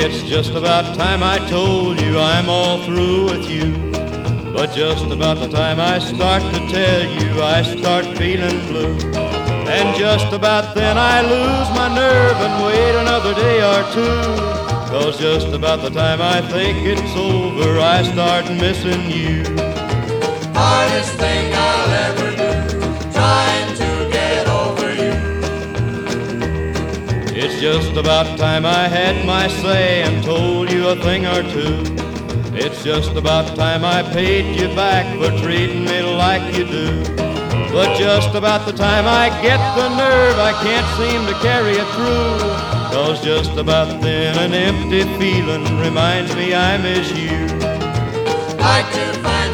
It's just about time I told you I'm all through with you. But just about the time I start to tell you, I start feeling blue. And just about then I lose my nerve and wait another day or two. 'Cause just about the time I think it's over, I start missing you. Hardest thing I'll ever do, trying to get over you. It's just about time I had my say and told you a thing or two. It's just about time I paid you back for treating me like you do. But just about the time I get the nerve, I can't seem to carry it through. 'Cause just about then an empty feeling reminds me I miss you. Like to find